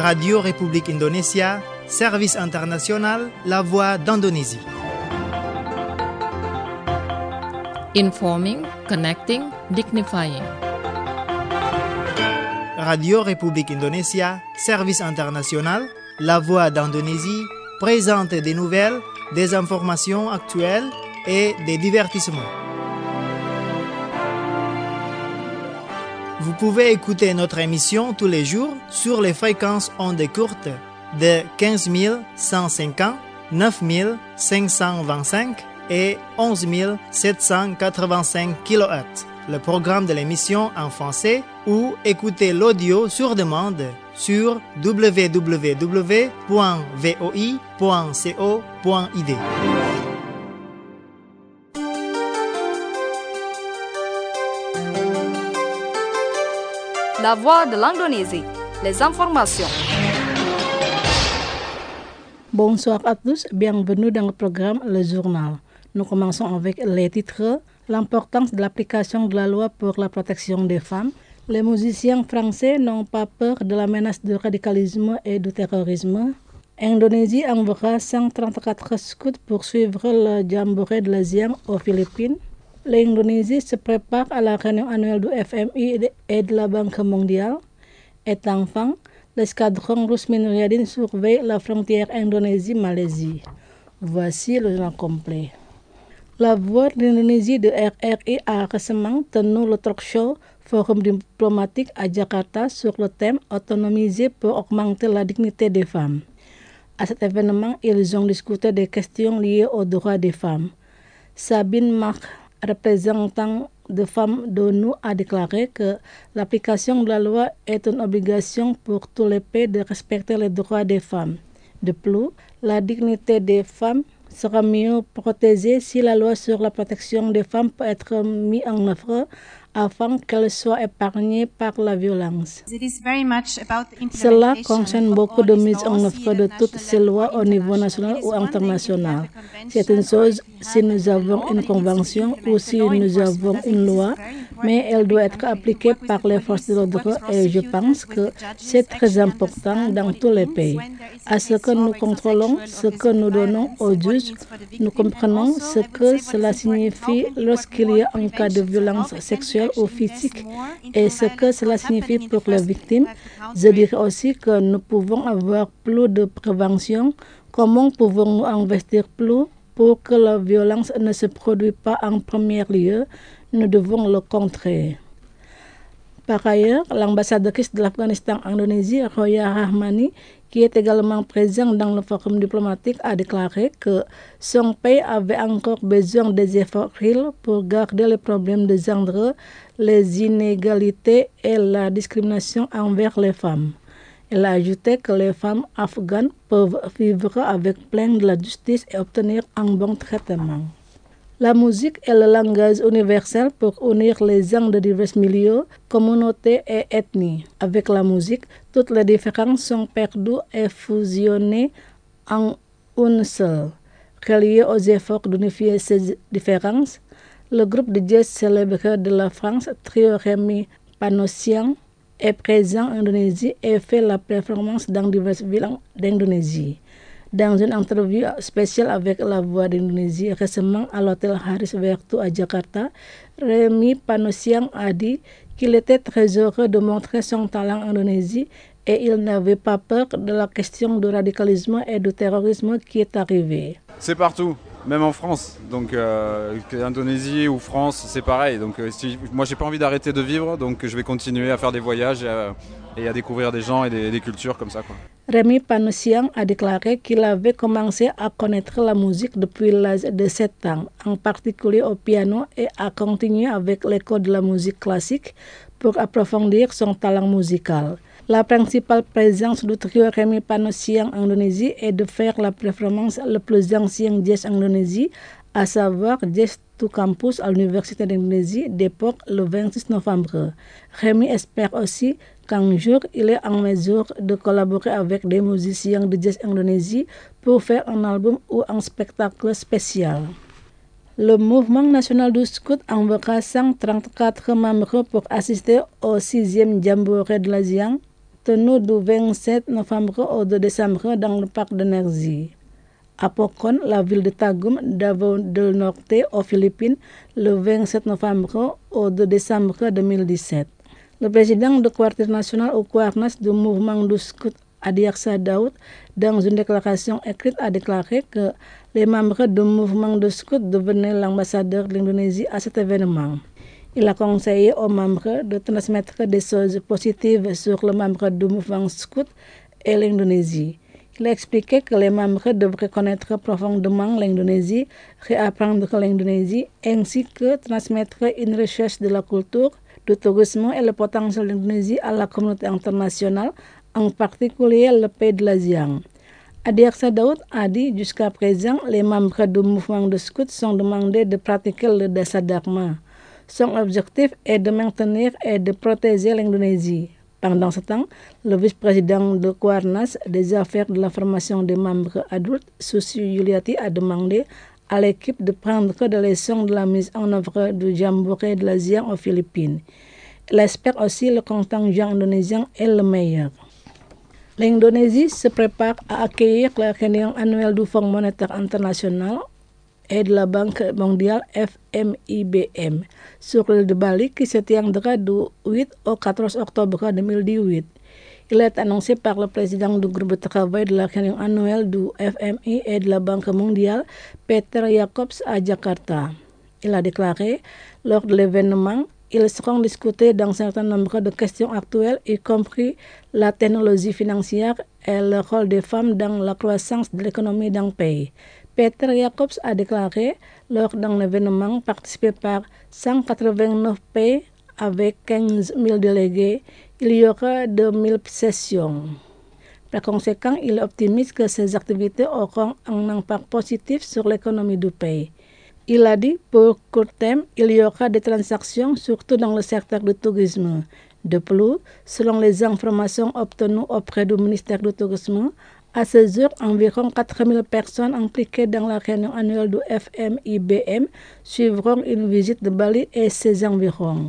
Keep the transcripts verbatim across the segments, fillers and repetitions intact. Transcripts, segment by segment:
Radio République Indonésia, Service International, La Voix d'Indonésie. Informing, connecting, dignifying. Radio République Indonésia, Service International, La Voix d'Indonésie, présente des nouvelles, des informations actuelles et des divertissements. Vous pouvez écouter notre émission tous les jours sur les fréquences ondes courtes de quinze mille cent cinquante, neuf mille cinq cent vingt-cinq et onze mille sept cent quatre-vingt-cinq kilohertz. Le programme de l'émission en français ou écouter l'audio sur demande sur w w w point v o i point co point i d. La Voix de l'Indonésie, les informations. Bonsoir à tous, bienvenue dans le programme Le Journal. Nous commençons avec les titres, l'importance de l'application de la loi pour la protection des femmes. Les musiciens français n'ont pas peur de la menace du radicalisme et du terrorisme. Indonésie enverra cent trente-quatre scouts pour suivre le jamboree de l'Asie aux Philippines. L'Indonésie se prépare à la réunion annuelle du F M I et de la Banque mondiale. Et enfin, l'escadron russe Nouriadine surveille la frontière Indonésie-Malaisie. Voici le journal complet. La Voix d'Indonésie de R R I a récemment tenu le talk show Forum diplomatique à Jakarta sur le thème autonomiser pour augmenter la dignité des femmes. À cet événement, ils ont discuté des questions liées aux droits des femmes. Sabine Mark, représentant de femmes d'ONU, a déclaré que l'application de la loi est une obligation pour tous les pays de respecter les droits des femmes. De plus, la dignité des femmes sera mieux protégée si la loi sur la protection des femmes peut être mise en œuvre afin qu'elles soient épargnées par la violence. Cela concerne beaucoup de mise en œuvre de toutes ces lois au niveau national ou international. C'est une chose si nous avons une convention ou si nous avons une loi, mais elle doit être appliquée par les forces de l'ordre et je pense que c'est très important dans tous les pays. À ce que nous contrôlons, ce que nous donnons aux juges, nous comprenons ce que cela signifie lorsqu'il y a un cas de violence sexuelle ou physique et ce que cela signifie pour les victimes. Je dirais aussi que nous pouvons avoir plus de prévention. Comment pouvons-nous investir plus pour que la violence ne se produise pas en premier lieu? Nous devons le contrer. Par ailleurs, l'ambassadrice de l'Afghanistan en Indonésie, Roya Rahmani, qui est également présent dans le forum diplomatique, a déclaré que son pays avait encore besoin des efforts réels pour garder les problèmes de genre, les inégalités et la discrimination envers les femmes. Elle a ajouté que les femmes afghanes peuvent vivre avec plein de la justice et obtenir un bon traitement. La musique est le langage universel pour unir les gens de divers milieux, communautés et ethnies. Avec la musique, toutes les différences sont perdues et fusionnées en une seule. Relié aux efforts d'unifier ces différences, le groupe de jazz célèbre de la France, Trio Rémi Panossian, est présent en Indonésie et fait la performance dans diverses villes d'Indonésie. Dans une interview spéciale avec La Voix d'Indonésie récemment à l'hôtel Haris Vertu à Jakarta, Rémi Panossian a dit qu'il était très heureux de montrer son talent en Indonésie et il n'avait pas peur de la question du radicalisme et du terrorisme qui est arrivée. C'est partout, même en France. Donc euh, Indonésie ou France, c'est pareil. Donc euh, si, moi, j'ai pas envie d'arrêter de vivre, donc je vais continuer à faire des voyages et à, et à découvrir des gens et des, des cultures comme ça, quoi. Rémi Panossian a déclaré qu'il avait commencé à connaître la musique depuis l'âge de sept ans, en particulier au piano, et a continué avec l'école de la musique classique pour approfondir son talent musical. La principale présence du trio Rémi Panossian en Indonésie est de faire la performance le plus ancien jazz en Indonésie, à savoir Jazz to Campus à l'Université d'Indonésie d'époque le vingt-six novembre. Rémi espère aussi qu'un jour il est en mesure de collaborer avec des musiciens de jazz Indonésie pour faire un album ou un spectacle spécial. Le mouvement national du scout enverra cent trente-quatre membres pour assister au sixième jamboree de l'Asie tenu du vingt-sept novembre au deux décembre dans le parc d'énergie. À Pocon, la ville de Tagum, Davao del Norte, aux Philippines, le vingt-sept novembre au deux décembre deux mille dix-sept. Le président du Quartier national au Kuarnas du mouvement du Scout, Adiaksa Daud, dans une déclaration écrite, a déclaré que les membres du mouvement de Scout devenaient l'ambassadeur de l'Indonésie à cet événement. Il a conseillé aux membres de transmettre des choses positives sur le membre du mouvement Scout et l'Indonésie. Il a expliqué que les membres devraient connaître profondément l'Indonésie, réapprendre l'Indonésie, ainsi que transmettre une recherche de la culture, du tourisme et le potentiel de l'Indonésie à la communauté internationale, en particulier le pays de l'ASEAN. Adiaksa Daud a dit jusqu'à présent, les membres du mouvement de Scout sont demandés de pratiquer le Dasa Dharma. Son objectif est de maintenir et de protéger l'Indonésie. Pendant ce temps, le vice-président de Kuarnas des affaires de la formation des membres adultes, Susi Yuliati, a demandé à l'équipe de prendre des leçons de la mise en œuvre du Jamboree de l'ASEAN aux Philippines. Il espère aussi que le contingent indonésien est le meilleur. L'Indonésie se prépare à accueillir la réunion annuelle du Fonds monétaire international et de la Banque mondiale F M I B M sur l'île de Bali qui se tiendra du huit au quatorze octobre deux mille dix-huit. Il est annoncé par le président du groupe de travail de la réunion annuelle du F M I et de la Banque mondiale, Peter Jacobs, à Jakarta. Il a déclaré, lors de l'événement, ils seront discutés dans un certain nombre de questions actuelles, y compris la technologie financière et le rôle des femmes dans la croissance de l'économie d'un pays. Peter Jacobs a déclaré lors d'un événement participé par cent quatre-vingt-neuf pays avec quinze mille délégués, il y aura deux mille sessions. Par conséquent, il est optimiste que ces activités auront un impact positif sur l'économie du pays. Il a dit, pour court terme, il y aura des transactions, surtout dans le secteur du tourisme. De plus, selon les informations obtenues auprès du ministère du Tourisme, à ce jour, environ quatre mille personnes impliquées dans la réunion annuelle du F M I B M suivront une visite de Bali et ses environs.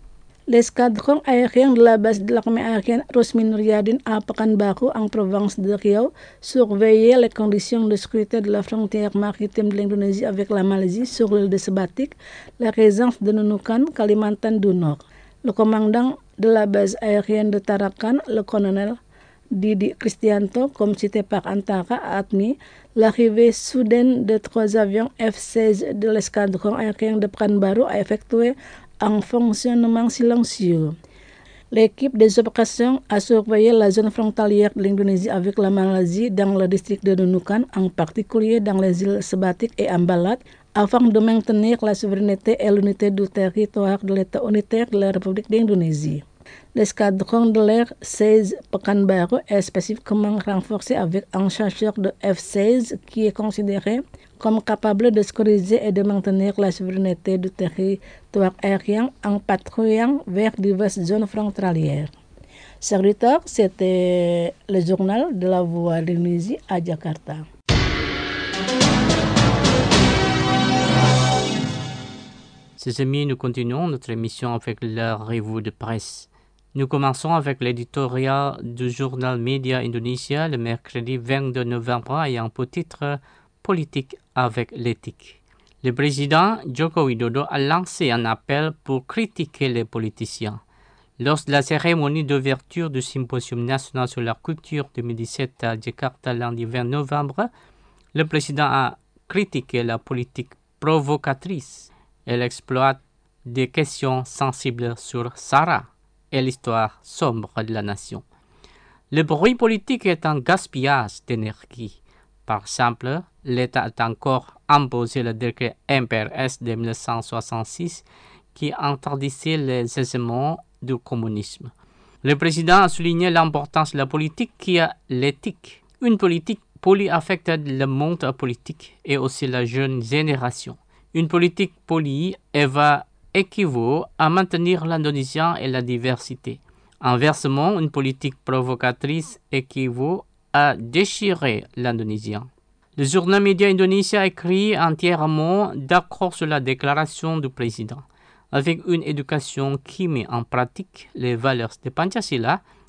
L'escadron aérien de la base de l'armée aérienne Rusmin Nuryadin à Pekanbaru en province de Riau surveillait les conditions de sécurité de la frontière maritime de l'Indonésie avec la Malaisie sur l'île de Sebatik, la résidence de Nunukan, Kalimantan du Nord. Le commandant de la base aérienne de Tarakan, le colonel Didi Kristianto, comme cité par Antara, a admis l'arrivée soudaine de trois avions F seize de l'escadron aérien de Pekanbaru a effectué un fonctionnement silencieux. L'équipe des opérations a surveillé la zone frontalière de l'Indonésie avec la Malaisie dans le district de Nunukan, en particulier dans les îles Sebatik et Ambalat, afin de maintenir la souveraineté et l'unité du territoire de l'État unitaire de la République d'Indonésie. L'escadron de l'air seize Pekanbaru est spécifiquement renforcé avec un chasseur de F seize qui est considéré comme capable de sécuriser et de maintenir la souveraineté du territoire aérien en patrouillant vers diverses zones frontalières. Chers auditeurs, c'était le journal de la Voix de l'Indonésie à Jakarta. Chers amis, nous continuons notre émission avec la revue de presse. Nous commençons avec l'éditorial du journal Média Indonesia le mercredi vingt-deux novembre ayant pour titre « Politique avec l'éthique ». Le président Joko Widodo a lancé un appel pour critiquer les politiciens. Lors de la cérémonie d'ouverture du Symposium national sur la culture deux mille dix-sept à Jakarta lundi vingt novembre, le président a critiqué la politique provocatrice. Elle exploite des questions sensibles sur Sarah et l'histoire sombre de la nation. Le bruit politique est un gaspillage d'énergie. Par exemple, l'État a encore imposé le décret M P R S de mille neuf cent soixante-six qui interdisait les éléments du communisme. Le président a souligné l'importance de la politique qui a l'éthique. Une politique polie affecte le monde politique et aussi la jeune génération. Une politique polie va équivaut à maintenir l'indonésien et la diversité. Inversement, une politique provocatrice équivaut à déchirer l'indonésien. Le journal Média Indonesia écrit entièrement d'accord sur la déclaration du président. Avec une éducation qui met en pratique les valeurs de Pancasila,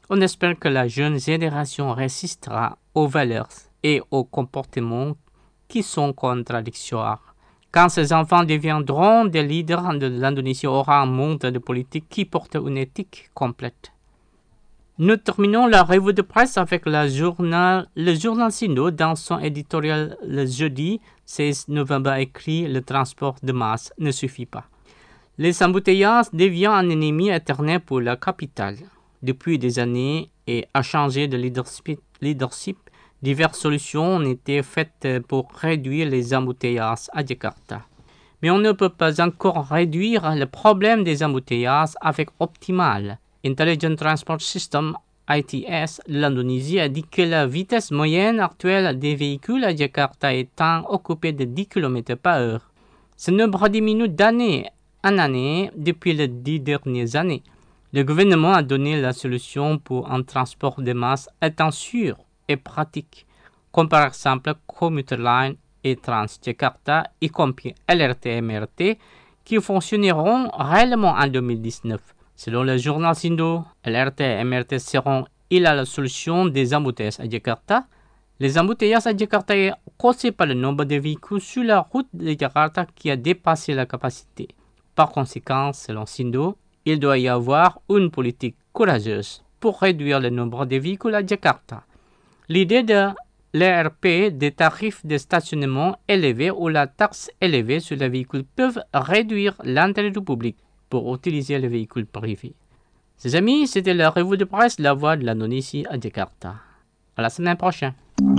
On espère que la jeune génération résistera aux valeurs et aux comportements qui sont contradictoires. Quand ces enfants deviendront des leaders de l'Indonésie, aura un monde de politique qui porte une éthique complète. Nous terminons la revue de presse avec la journal, le journal Sindo. Dans son éditorial le jeudi seize novembre écrit « Le transport de masse ne suffit pas ». Les embouteillages deviennent un ennemi éternel pour la capitale. Depuis des années et a changé de leadership, leadership, diverses solutions ont été faites pour réduire les embouteillages à Jakarta. Mais on ne peut pas encore réduire le problème des embouteillages avec Optimal. Intelligent Transport System, I T S, de l'Indonésie a dit que la vitesse moyenne actuelle des véhicules à Jakarta étant occupée de dix kilomètres par heure. Ce nombre diminue d'année en année depuis les dix dernières années. Le gouvernement a donné la solution pour un transport de masse étant sûr et pratique, comme par exemple Commuter Line et Transjakarta, y compris L R T et M R T, qui fonctionneront réellement en deux mille dix-neuf. Selon le journal Sindo, L R T et M R T seront il a la solution des embouteillages à Jakarta. Les embouteillages à Jakarta sont causés par le nombre de véhicules sur la route de Jakarta qui a dépassé la capacité. Par conséquent, selon Sindo, il doit y avoir une politique courageuse pour réduire le nombre de véhicules à Jakarta. L'idée de l'E R P, des tarifs de stationnement élevés ou la taxe élevée sur les véhicules peuvent réduire l'intérêt du public pour utiliser les véhicules privés. Ses amis, c'était la revue de presse La Voix de l'Indonésie à Jakarta. À la semaine prochaine.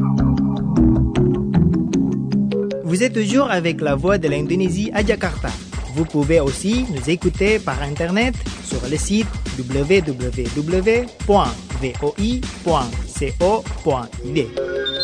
Vous êtes toujours avec La Voix de l'Indonésie à Jakarta. Vous pouvez aussi nous écouter par Internet sur le site w w w point voi point co point i d.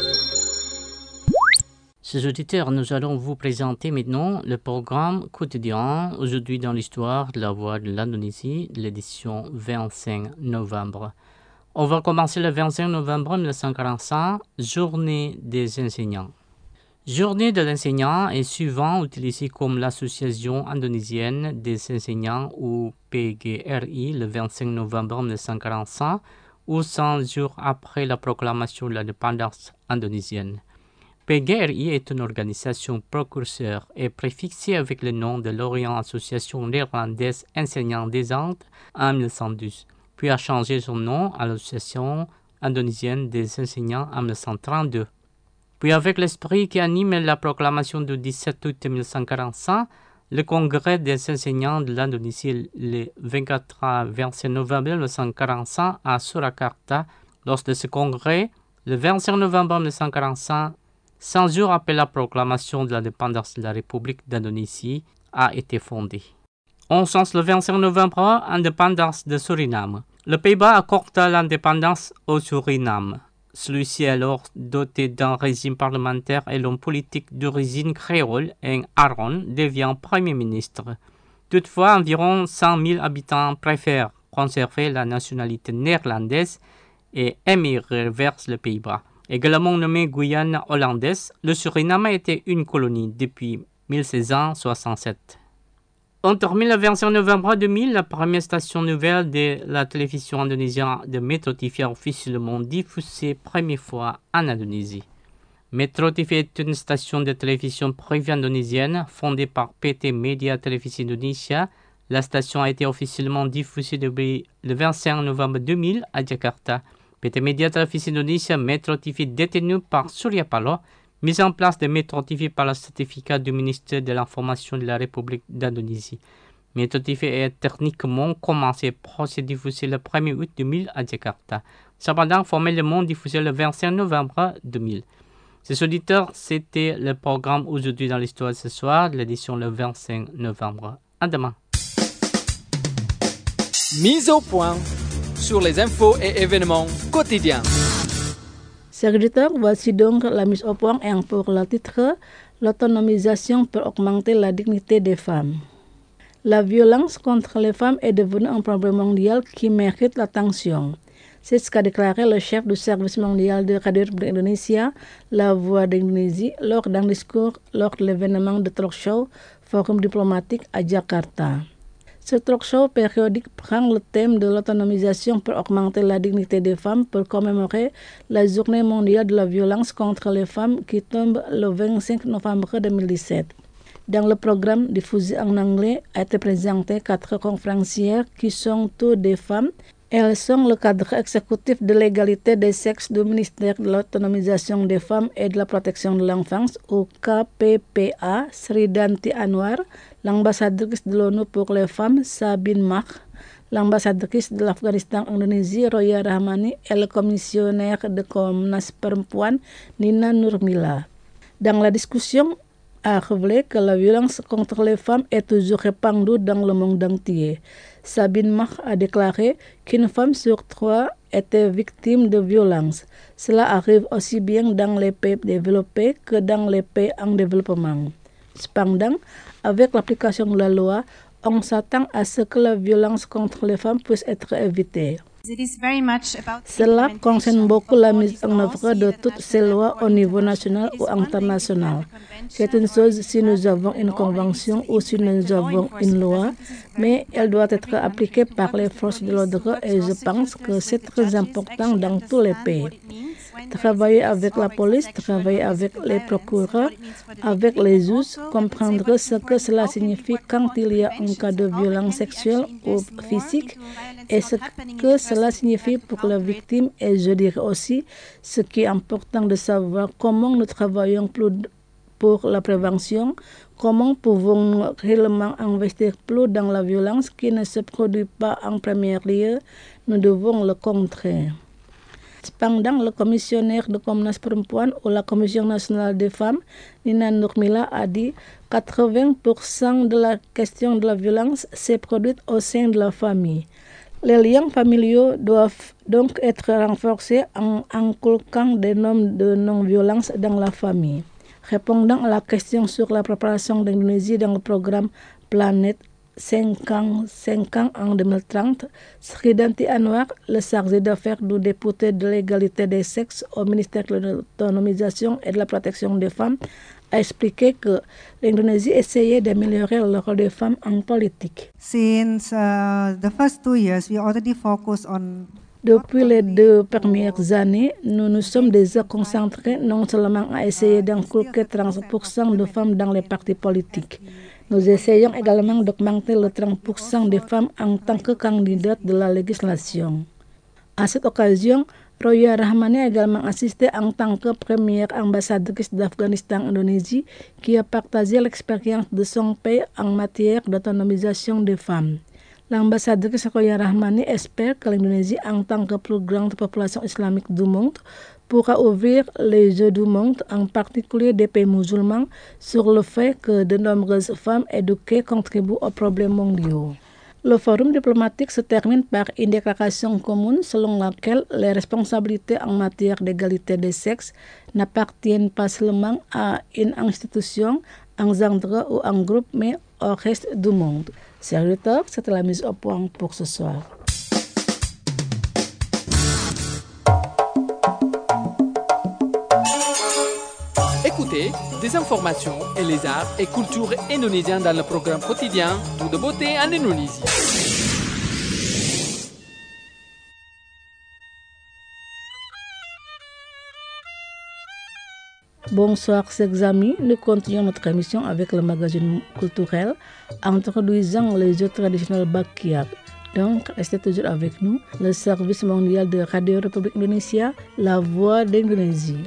Chers auditeurs, nous allons vous présenter maintenant le programme quotidien aujourd'hui dans l'histoire de la Voix de l'Indonésie, l'édition vingt-cinq novembre. On va commencer le vingt-cinq novembre mille neuf cent quarante-cinq, journée des enseignants. Journée de l'enseignant est souvent utilisée comme l'association indonésienne des enseignants ou P G R I le vingt-cinq novembre mille neuf cent quarante-cinq ou cent jours après la proclamation de l'indépendance indonésienne. P G R I est une organisation précurseur et préfixée avec le nom de l'Orient Association néerlandaise enseignants des Indes en mille neuf cent douze, puis a changé son nom à l'Association indonésienne des enseignants en mille neuf cent trente-deux. Puis avec l'esprit qui anime la proclamation du dix-sept août mille neuf cent quarante-cinq, le Congrès des enseignants de l'Indonésie le vingt-quatre à vingt-sept novembre mille neuf cent quarante-cinq à Surakarta. Lors de ce congrès, le vingt-cinq novembre mille neuf cent quarante-cinq, cent jours après la proclamation de l'indépendance de la République d'Indonésie, a été fondé. On sens le vingt-cinq novembre, indépendance de Suriname. Le Pays-Bas accorde l'indépendance au Suriname. Celui-ci est alors doté d'un régime parlementaire et l'homme politique d'origine créole, Eng Aron, devient Premier ministre. Toutefois, environ cent mille habitants préfèrent conserver la nationalité néerlandaise et émigrer vers le Pays-Bas. Également nommé Guyane hollandaise, le Suriname a été une colonie depuis mille six cent soixante-sept. On termine le vingt-cinq novembre deux mille, la première station nouvelle de la télévision indonésienne de Metro T V a officiellement diffusé première fois en Indonésie. Metro T V est une station de télévision privée indonésienne fondée par P T Media Televisi Indonesia. La station a été officiellement diffusée depuis le vingt-cinq novembre deux mille à Jakarta. P T Media Televisi Indonesia Metro T V détenu par Surya Paloh, mise en place de Metro T V par le certificat du ministère de l'Information de la République d'Indonésie. Metro T V est techniquement commencé pour se diffuser le premier août deux mille à Jakarta, cependant formellement diffusé le vingt-cinq novembre deux mille. Ces auditeurs, c'était le programme aujourd'hui dans l'histoire de ce soir, l'édition le vingt-cinq novembre. À demain. Mise au point sur les infos et événements quotidiens. Chers auditeurs, voici donc la mise au point et pour le titre « L'autonomisation pour augmenter la dignité des femmes ». La violence contre les femmes est devenue un problème mondial qui mérite l'attention. C'est ce qu'a déclaré le chef du service mondial de Radio d'Indonésie, La Voix d'Indonésie, lors d'un discours lors de l'événement de talk show Forum diplomatique à Jakarta. Ce talk show périodique prend le thème de l'autonomisation pour augmenter la dignité des femmes pour commémorer la journée mondiale de la violence contre les femmes qui tombe le vingt-cinq novembre deux mille dix-sept. Dans le programme diffusé en anglais a été présenté quatre conférencières qui sont toutes des femmes. Elles sont le cadre exécutif de l'égalité des sexes du ministère de l'autonomisation des femmes et de la protection de l'enfance au K P P A, Sridanti Anwar, l'ambassadrice de l'ONU pour les femmes, Sabine Mach, l'ambassadrice de l'Afghanistan en Indonésie, Roya Rahmani, et le commissionnaire de Komnas Perempuan, Nina Nurmila. Dans la discussion, a révélé que la violence contre les femmes est toujours répandue dans le monde entier. Sabine Mach a déclaré qu'une femme sur trois était victime de violence. Cela arrive aussi bien dans les pays développés que dans les pays en développement. Cependant, avec l'application de la loi, on s'attend à ce que la violence contre les femmes puisse être évitée. Cela concerne beaucoup la mise en œuvre de toutes ces lois au niveau national ou international. C'est une chose si nous avons une convention ou si nous avons une loi, mais elle doit être appliquée par les forces de l'ordre et je pense que c'est très important dans tous les pays. Travailler avec la police, travailler avec les procureurs, avec les juges, comprendre ce que cela signifie quand il y a un cas de violence sexuelle ou physique et ce que cela signifie pour la victime et je dirais aussi ce qui est important de savoir comment nous travaillons plus pour la prévention, comment pouvons-nous réellement investir plus dans la violence qui ne se produit pas en premier lieu, nous devons le contrer. Cependant, le commissionnaire de Komnas Perempuan ou la Commission nationale des femmes, Nina Nurmila, a dit quatre-vingts pour cent de la question de la violence s'est produite au sein de la famille. Les liens familiaux doivent donc être renforcés en inculquant des normes de non-violence dans la famille. Répondant à la question sur la préparation de l'Indonésie dans le programme Planète cinq ans, cinq ans en deux mille trente, Sridanti Anwar, le chargé d'affaires du député de l'égalité des sexes au ministère de l'autonomisation et de la protection des femmes, a expliqué que l'Indonésie essayait d'améliorer le rôle des femmes en politique. Since uh, the first two years, we already focus on Depuis les deux premières années, nous nous sommes déjà concentrés non seulement à essayer d'inculquer trente pour cent de femmes dans les partis politiques. Nous essayons également d'augmenter le trente pour cent des femmes en tant que candidates de la législation. À cette occasion, Roya Rahmani a également assisté en tant que première ambassadrice d'Afghanistan en Indonésie qui a partagé l'expérience de son pays en matière d'autonomisation des femmes. L'ambassadrice Roya Rahmani espère que l'Indonésie, en tant que plus grande population islamique du monde, pourra ouvrir les yeux du monde, en particulier des pays musulmans, sur le fait que de nombreuses femmes éduquées contribuent aux problèmes mondiaux. Le forum diplomatique se termine par une déclaration commune selon laquelle les responsabilités en matière d'égalité des sexes n'appartiennent pas seulement à une institution, un genre ou un groupe, mais au reste du monde. Chers auditeurs, c'était la mise au point pour ce soir. Écoutez des informations et les arts et cultures indonésiens dans le programme quotidien Tout de beauté en Indonésie. Bonsoir chers amis, nous continuons notre émission avec le magazine culturel introduisant les jeux traditionnels Bakyak. Donc, restez toujours avec nous, le service mondial de Radio République Indonésia, la voix d'Indonésie.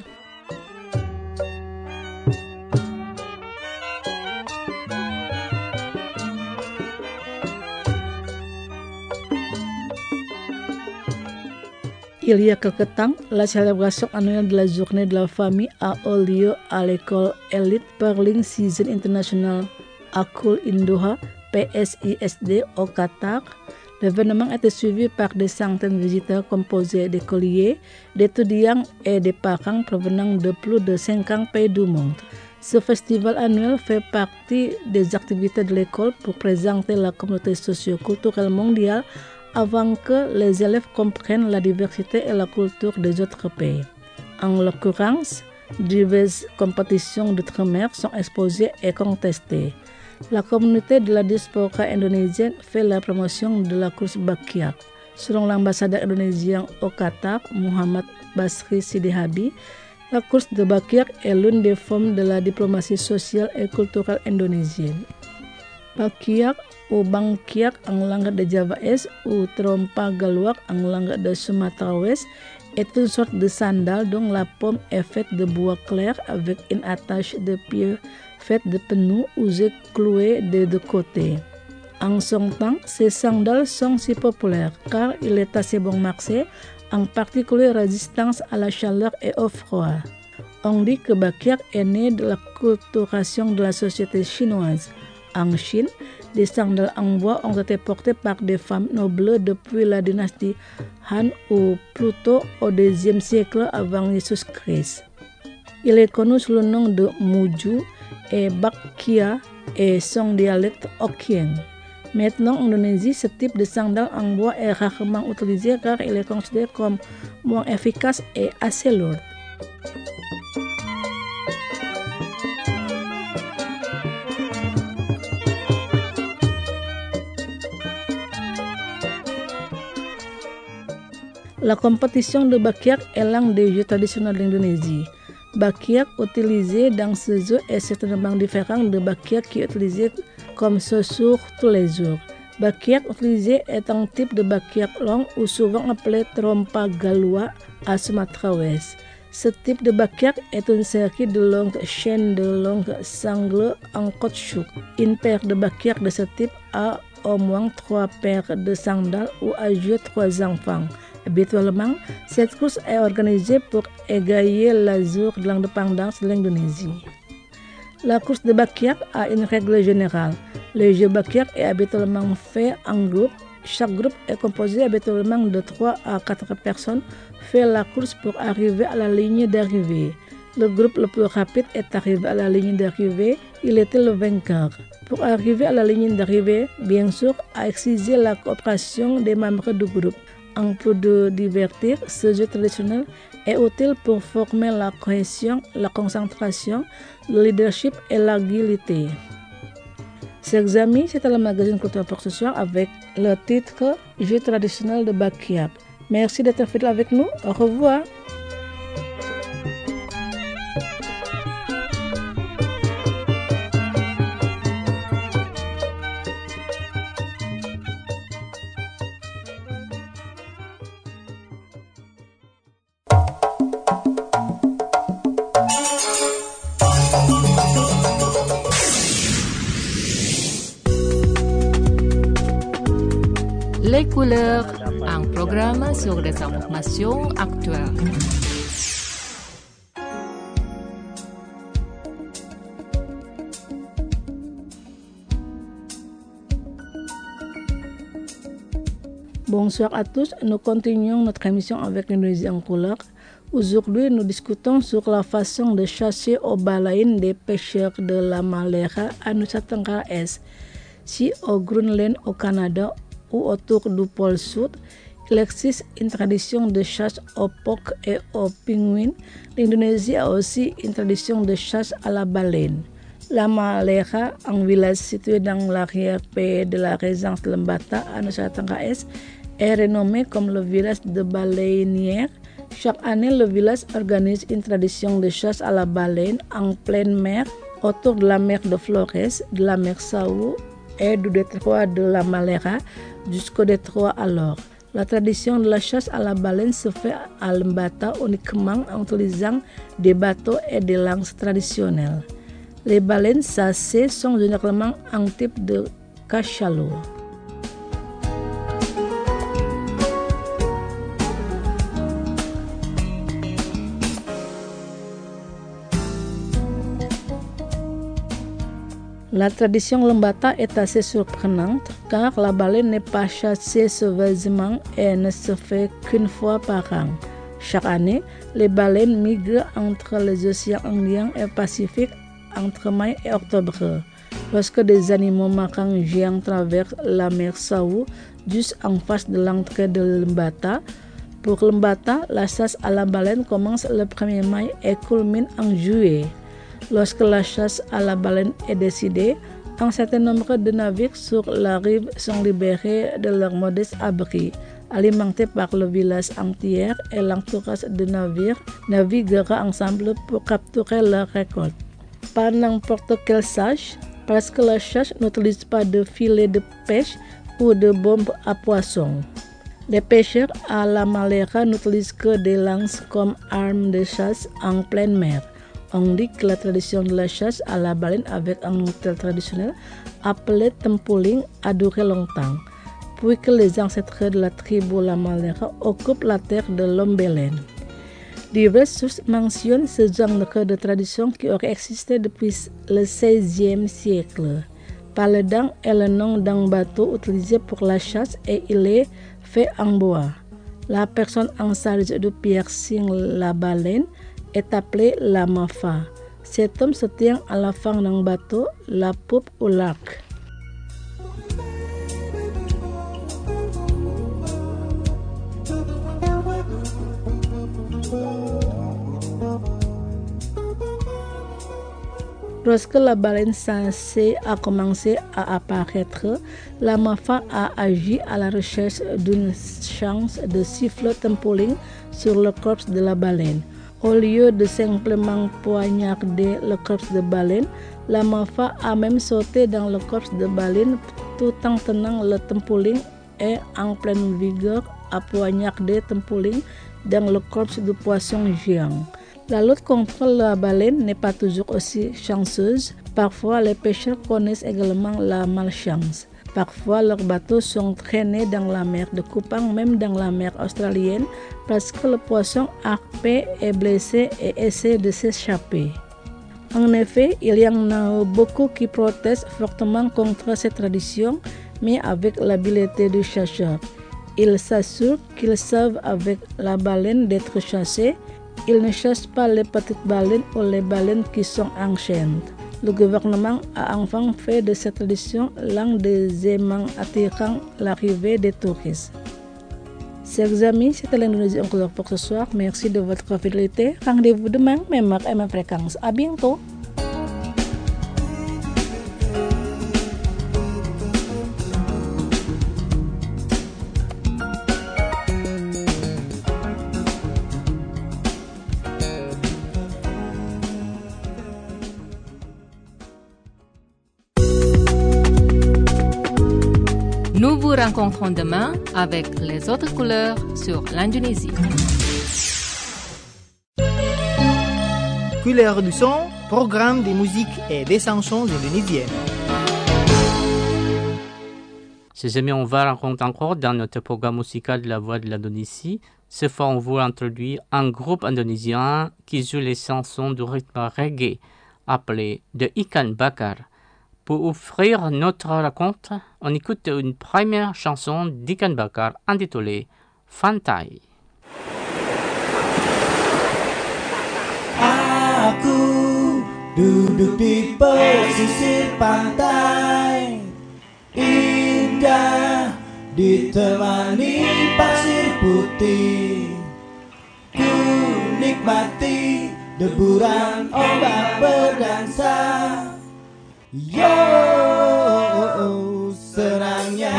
Il y a quelque temps, la célébration annuelle de la journée de la famille a eu lieu à l'école Elite Pearling Season International à Kul Indoha, P S I S D au Qatar. L'événement était suivi par des centaines de visiteurs composés d'écoliers, d'étudiants et de parents provenant de plus de cinquante pays du monde. Ce festival annuel fait partie des activités de l'école pour présenter la communauté socio-culturelle mondiale avant que les élèves comprennent la diversité et la culture des autres pays. En l'occurrence, diverses compétitions d'outre-mer sont exposées et contestées. La communauté de la diaspora indonésienne fait la promotion de la course Bakyak. Selon l'ambassadeur indonésien au Qatar, Muhammad Basri Sidihabi, la course de Bakyak est l'une des formes de la diplomatie sociale et culturelle indonésienne. Bakyak ou Bangkyak en langue de Java Est ou Trompa Galuak en langue de Sumatra Ouest est une sorte de sandal dont la pomme est faite de bois clair avec une attache de pied faite de penou usé cloué des deux côtés. En son temps, ces sandales sont si populaires car il est assez bon marché, en particulier résistance à la chaleur et au froid. On dit que Bakyak est né de la culturation de la société chinoise. En Chine, des sandales en bois ont été portées par des femmes nobles depuis la dynastie Han ou plutôt au deuxième siècle avant Jésus-Christ. Il est connu sous le nom de Muju et Bakya et son dialecte Hokkien. Maintenant, en Indonésie, ce type de sandales en bois est rarement utilisé car il est considéré comme moins efficace et assez lourd. La compétition de Bakyak est l'un des jeux traditionnels d'Indonésie. Bakyak utilisé dans ce jeu est certainement différent de Bakyak qui est utilisé comme ce sur tous les jours. Bakyak utilisé est un type de Bakyak long ou souvent appelé Trompa Galua à Sumatra Ouest. Ce type de Bakyak est une série de longues chaînes de longues sangles en caoutchouc. Une paire de Bakyak de ce type a au moins trois paires de sandales ou a joué trois enfants. Habituellement, cette course est organisée pour égayer le jour de l'indépendance de l'Indonésie. La course de Bakyak a une règle générale. Le jeu Bakyak est habituellement fait en groupe. Chaque groupe est composé habituellement de trois à quatre personnes fait la course pour arriver à la ligne d'arrivée. Le groupe le plus rapide est arrivé à la ligne d'arrivée, il était le vainqueur. Pour arriver à la ligne d'arrivée, bien sûr, a exigé la coopération des membres du groupe. En plus de divertir, ce jeu traditionnel est utile pour former la cohésion, la concentration, le leadership et l'agilité. Chers amis, c'était le magazine Culture pour ce soir avec le titre Jeu traditionnel de Bakyak. Merci d'être fidèle avec nous. Au revoir. Les couleurs, un programme sur les informations actuelles. Bonsoir à tous, nous continuons notre émission avec l'Indonésie en couleur. Aujourd'hui, nous discutons sur la façon de chasser au baleines des pêcheurs de la Malera à Nusa Tenggara Est. Si au Groenland, au Canada ou autour du pôle Sud, il existe une tradition de chasse aux phoques et aux pingouins. L'Indonésie a aussi une tradition de chasse à la baleine. La Malera, un village situé dans l'arrière-pays de la région de Lembata à Nusa Tenggara Est, est renommé comme le village de baleinière. Chaque année, le village organise une tradition de chasse à la baleine en pleine mer, autour de la mer de Flores, de la mer Sawu et du détroit de la Malera jusqu'au détroit alors. La tradition de la chasse à la baleine se fait à Lembata uniquement en utilisant des bateaux et des lances traditionnelles. Les baleines chassées sont généralement un type de cachalot. La tradition Lembata est assez surprenante car la baleine n'est pas chassée sauvagement et ne se fait qu'une fois par an. Chaque année, les baleines migrent entre les océans Indien et Pacifique entre mai et octobre. Lorsque des animaux marins géants traversent la mer Sawu juste en face de l'entrée de Lembata, pour Lembata, la chasse à la baleine commence le premier mai et culmine en juillet. Lorsque la chasse à la baleine est décidée, Un certain nombre de navires sur la rive sont libérés de leur modeste abri. Alimentés par le village entier et l'entourage de navires, naviguera ensemble pour capturer leur récolte. Pas n'importe quelle chasse, parce que la chasse n'utilise pas de filet de pêche ou de bombes à poissons. Les pêcheurs à la Malera n'utilisent que des lances comme armes de chasse en pleine mer. On dit que la tradition de la chasse à la baleine avec un outil traditionnel appelé tempuling a duré longtemps, puis que les ancêtres de la tribu La Malera occupent la terre de l'homme-baleine. Diverses sources mentionnent ce genre de tradition qui aurait existé depuis le seizième siècle. Paledang est le nom d'un bateau utilisé pour la chasse et il est fait en bois. La personne en charge de piercing la baleine est appelée la mafa. Cet homme se tient à la fin d'un bateau, la poupe ou l'arc. Lorsque la baleine censée a commencé à apparaître, la mafa a agi à la recherche d'une chance de siffler tempuling sur le corps de la baleine. Au lieu de simplement poignarder le corps de baleine, la mafa a même sauté dans le corps de baleine tout en tenant le tempuling et en pleine vigueur à poignarder tempuling dans le corps du poisson géant. La lutte contre la baleine n'est pas toujours aussi chanceuse. Parfois, les pêcheurs connaissent également la malchance. Parfois, leurs bateaux sont traînés dans la mer de Kupang, même dans la mer australienne, parce que le poisson harpé est blessé et essaie de s'échapper. En effet, il y en a beaucoup qui protestent fortement contre cette tradition, mais avec l'habileté du chasseur. Ils s'assurent qu'ils savent avec la baleine d'être chassés. Ils ne chassent pas les petites baleines ou les baleines qui sont enchaînées. Le gouvernement a enfin fait de cette tradition l'un des aimants attirant l'arrivée des touristes. Chers amis, c'était l'Indonésie en couleur pour ce soir. Merci de votre fidélité. Rendez-vous demain, même heure et même fréquence. À bientôt. Nous vous rencontrons demain avec les autres couleurs sur l'Indonésie. Couleurs du son, programme de musique et des chansons indonésiennes. Ces amis, on va rencontrer encore dans notre programme musical de la voix de l'Indonésie. Ce fois, on vous introduit un groupe indonésien qui joue les chansons du rythme reggae appelé The Ikan Bakar. Pour ouvrir notre rencontre, on écoute une première chanson d'Ikan Bakar intitulée Fantai. Aku duduk di pesisir pantai, indah ditemani pasir putih. Ku nikmati deburan ombak berdansa. Yo, senangnya.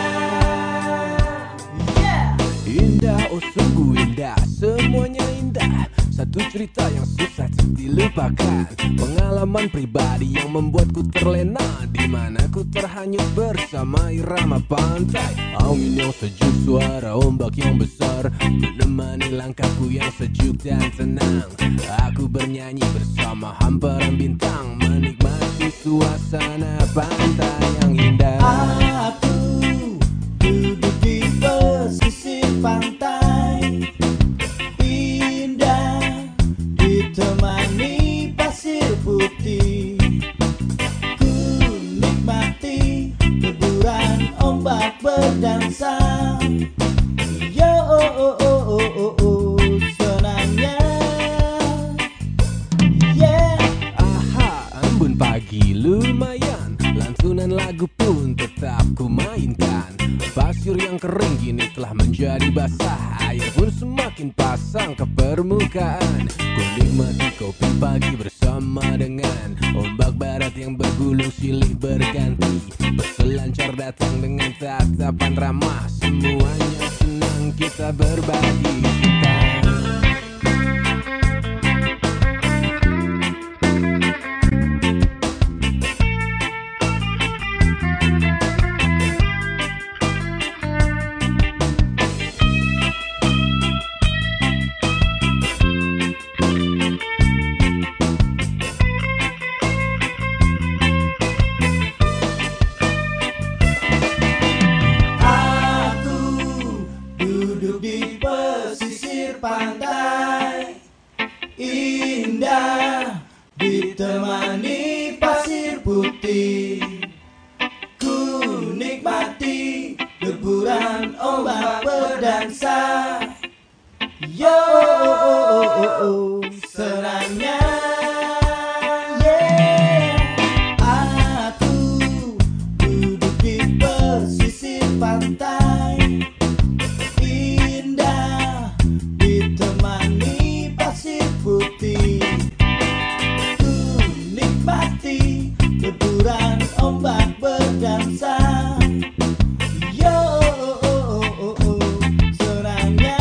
Yeah. Indah, oh sungguh indah, semuanya indah. Satu cerita yang susah dilupakan, pengalaman pribadi yang membuatku terlena, di mana ku terhanyut bersama irama pantai. Angin yang sejuk, suara ombak yang besar menemani langkahku yang sejuk dan tenang. Aku bernyanyi bersama hamparan bintang, menikmati suasana pantai yang indah. Aku duduk di pesisir pantai, indah ditemani pasir putih. Ku nikmati deburan ombak berdansa. Yo, oh, oh, oh, oh, oh, oh, senangnya. Yeah. Aha, embun pagi lumayan, lantunan lagu pun tetap ku main. mainkan. Pasir yang kering kini telah menjadi basah, air pun semakin pasang ke permukaan. Ku nikmati kopi pagi bersama dengan ombak barat yang bergulung silih berganti. Peselancar datang dengan tatapan ramah, semuanya senang kita berbagi cinta. Ditemani pasir putih, ku nikmati deburan ombak berdansa. Yo, senangnya, yeah. Aku duduk di pesisir pantai, indah ditemani pasir putih. Deburan ombak berdansa. Yo, senangnya,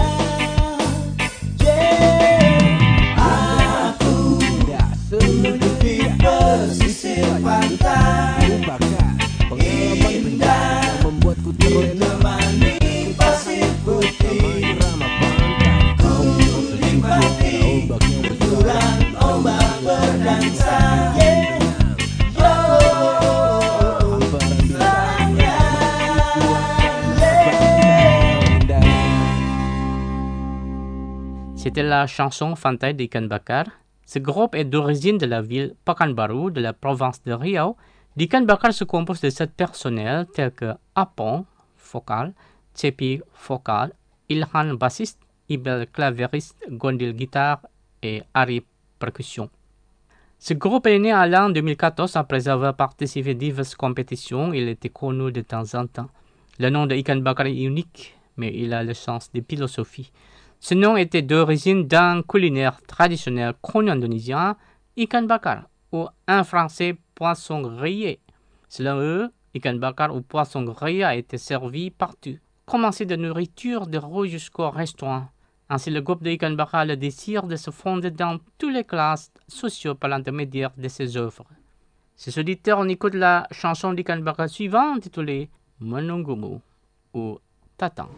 yeah. Aku duduk di pesisir pantai, indah ditemani pasir putih. Ku nikmati deburan ombak berdansa, yeah. C'était la chanson Fantai d'Ikan Bakar. Ce groupe est d'origine de la ville Pekanbaru de la province de Riau. D'Ikan Bakar se compose de sept personnels tels que Apong, vocal, Cepi, vocal, Ilhan, bassiste, Ibel, clavieriste, Gondil, guitare et Ari, percussion. Ce groupe est né à l'an deux mille quatorze après avoir participé à diverses compétitions. Il était connu de temps en temps. Le nom de Ikan Bakar est unique, mais il a le sens de philosophie. Ce nom était d'origine d'un culinaire traditionnel chrono-indonésien, Ikan Bakar, ou en français poisson grillé. Selon eux, Ikan Bakar ou poisson grillé a été servi partout, commencé de nourriture de rue jusqu'au restaurant. Ainsi, le groupe de Ikan Bakar a le désir de se fonder dans toutes les classes sociales par l'intermédiaire de ses œuvres. Ces auditeurs, on écoute la chanson d'Ikan Bakar suivante, intitulée Menunggumu ou Tatang.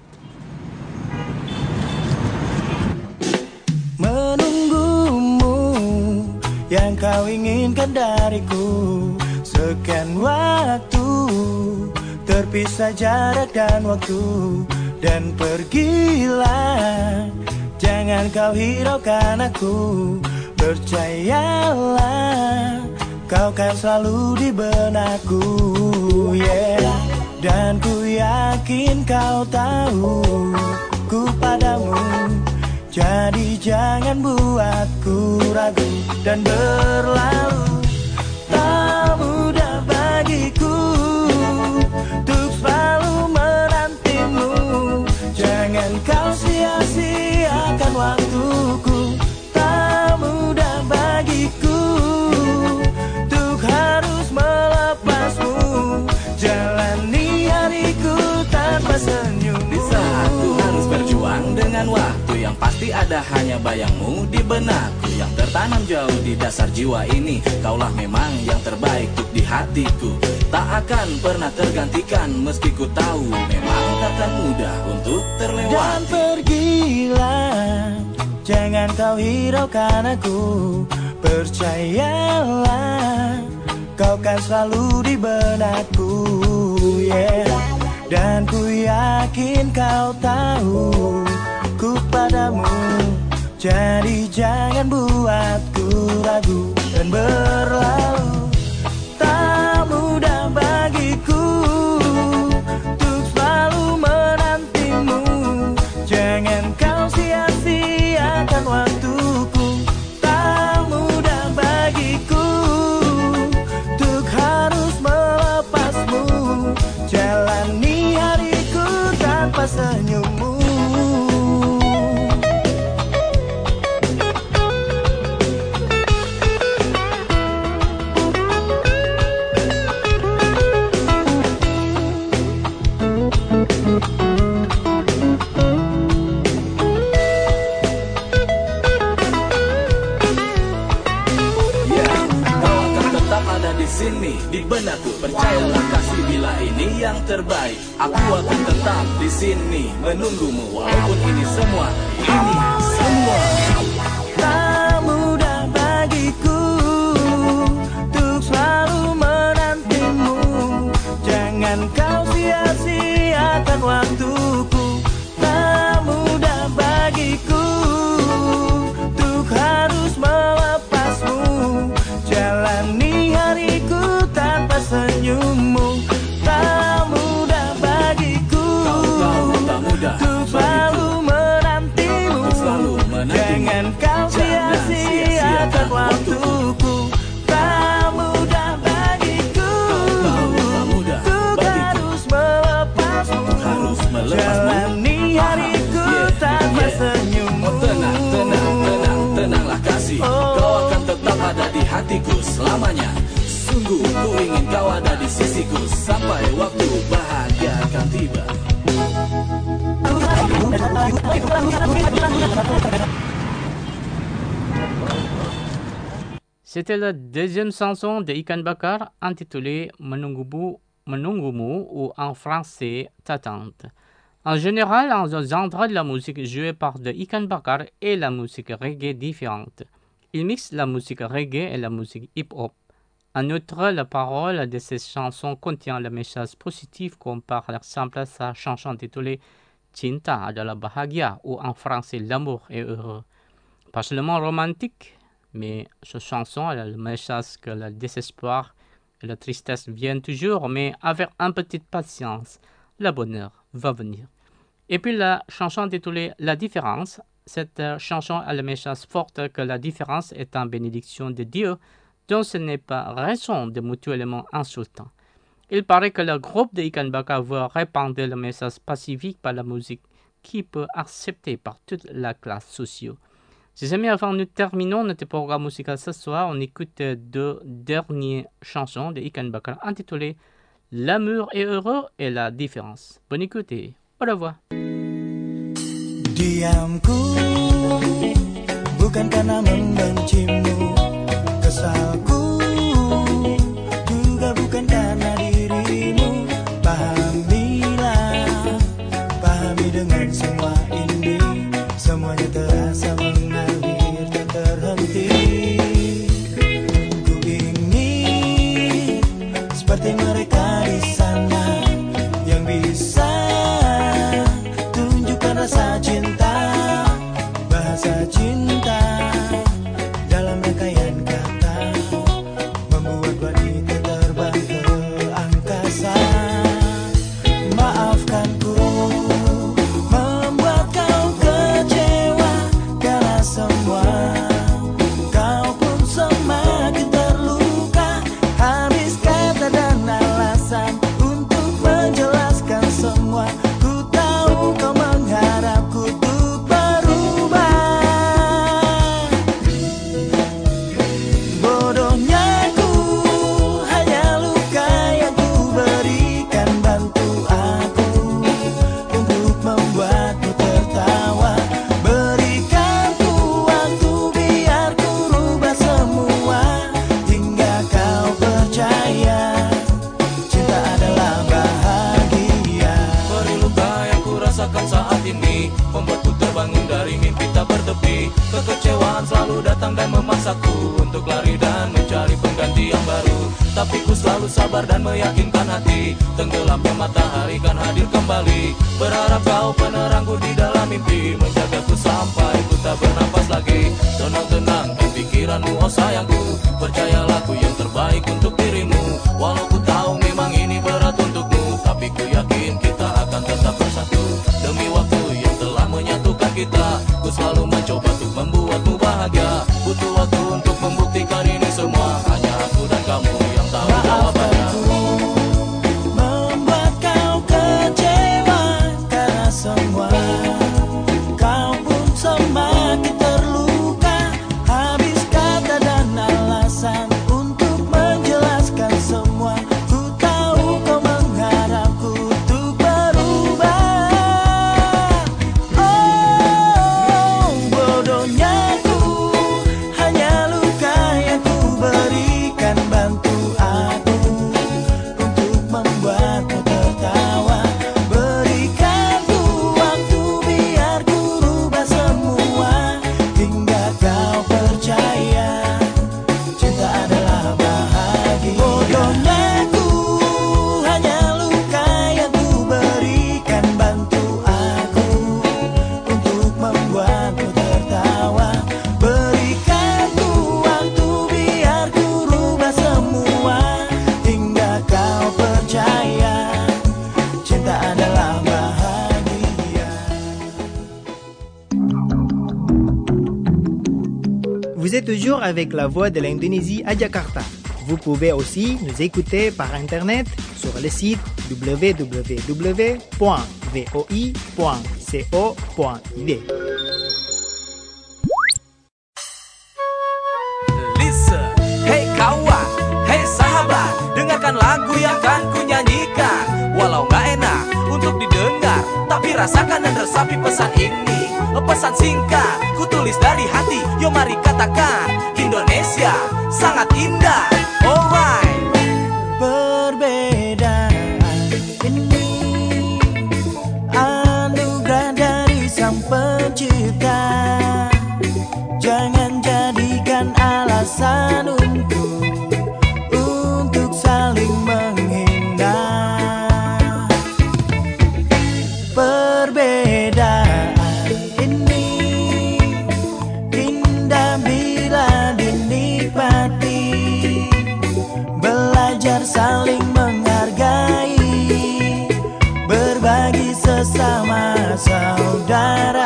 Menunggumu yang kau inginkan dariku. Sekian waktu terpisah jarak dan waktu, dan pergilah, jangan kau hiraukan aku. Percayalah, kau kan selalu di benakku, yeah. Dan ku yakin kau tahu ku padamu. Jadi jangan buatku ragu dan berlalu. Tak mudah bagiku untuk selalu menantimu. Jangan kau sia-siakan waktuku. Tak mudah bagiku untuk harus melepasmu. Jalani hariku tanpa senyum. Di saat ku harus berjuang dengan waktu, yang pasti ada hanya bayangmu di benakku yang tertanam jauh di dasar jiwa ini. Kaulah memang yang terbaik untuk di hatiku, tak akan pernah tergantikan meski ku tahu memang takkan mudah untuk terlewati. Dan pergilah, jangan kau hiraukan aku. Percayalah, kau kan selalu di benakku, yeah. Dan ku yakin kau tahu ku padamu. Jadi jangan buatku ragu dan berlalu. Tak mudah bagiku untuk selalu menantimu. Jangan kau sia-siakan waktuku. Tak mudah bagiku untuk harus melepasmu. Jalani tanpa senyummu. Sini di benakku, percayalah kasih, bila ini yang terbaik. Aku akan tetap di sini menunggumu, walaupun ini semua, ini semua tak mudah bagiku untuk selalu menantimu. Jangan kau sia-siakan waktuku. Tak mudah bagiku untuk harus melepasmu. Jalani hariku tanpa senyummu. Tak mudah bagiku untuk selalu menantimu. Jangan kau sia-siakan waktuku. Tak mudah bagiku untuk harus melepasmu. Jalani hariku tanpa senyummu. Tenang, tenang, tenang, tenanglah kasih. Kau akan tetap ada di hatiku selamanya. Sungguh ku ingin kau ada di sisiku sampai waktu bahagia akan tiba. C'était la deuxième chanson de Ikan Bakar intitulée Menunggumu, Menunggumu ou en français T'attente. En général, en genre de la musique jouée par de Ikan Bakar et la musique reggae différente. Il mixe la musique reggae et la musique hip-hop. En outre, la parole de ces chansons contient le message positif comme par exemple sa chanson intitulée Cinta adalah bahagia ou en français l'amour est heureux. Pas seulement romantique, mais cette chanson a le message que le désespoir et la tristesse viennent toujours, mais avec un peu de patience, le bonheur va venir. Et puis la chanson intitulée La différence, cette chanson a le message fort que la différence est une bénédiction de Dieu, dont ce n'est pas raison de mutuellement insultant. Il paraît que le groupe de Ikan Bakar veut répandre le message pacifique par la musique qui peut accepter par toute la classe sociale. Ses amis, avant nous terminons notre programme musical ce soir, on écoute deux dernières chansons de Ikan Bakar intitulées L'amour est heureux et la différence. Bonne écoute et au revoir. Diamku bukan karena membencimu, kesalku juga bukan karena dirimu. Pahamilah, pahami dengan semua ini, semuanya terasa mengalir tak terhenti. Ku ingin seperti mereka di sana yang bisa tunjukkan rasa cinta, bahasa cinta dalam rangkaian kata, membuat wanita terbang ke angkasa. Maafkanku membuat kau kecewa karena semua, kau pun semakin terluka. Habis kata dan alasan untuk menjelaskan semua. Ku tahu kau mengharapku untuk berubah. Bodohnya ku hanya luka yang ku berikan. Bantu aku untuk membuatmu tertawa. Berikan ku waktu biar ku rubah semua, hingga kau percaya cinta adalah bahagia. Beri luka yang ku rasakan saat ini, membuatku terbangun dari mimpi tak bertepi. Kekecewaan selalu datang dan memaksaku untuk lari dan mencari pengganti yang baru. Tapi ku selalu sabar dan meyakinkan hati, tenggelamnya matahari kan hadir kembali. Berharap kau penerangku di dalam mimpi, menjagaku sampai ku tak bernafas lagi. Tenang-tenangkan pikiranmu oh sayangku, percayalah ku yang terbaik untuk dirimu. Walau ku tahu memang ini berat untukmu, tapi ku yakin kita akan tetap bersatu. Demi waktu yang telah menyatukan kita, ku selalu mencoba untuk membuatmu bahagia. Butuh waktu untuk membuktikan ini semua, hanya aku dan kamu yang tahu jawabannya. Membuat kau kecewa karena Vous êtes toujours avec la voix de l'Indonésie à Jakarta. Vous pouvez aussi nous écouter par Internet sur le site w w w point voi point co point i d. Listen, hey kawan, hey sahabat, dengarkan lagu yang akan ku nyanyikan. Walau gak enak untuk didengar, tapi rasakan dan resapi pesan ini. Pesan singkat, ku tulis dari hati. Yo mari katakan, Indonesia sangat indah. Alright. Perbedaan ini anugerah dari Sang Pencipta. Jangan jadikan alasan untuk untuk saling menghina. Perbedaan ini indah bila dinikmati. Belajar saling menghargai, berbagi sesama saudara.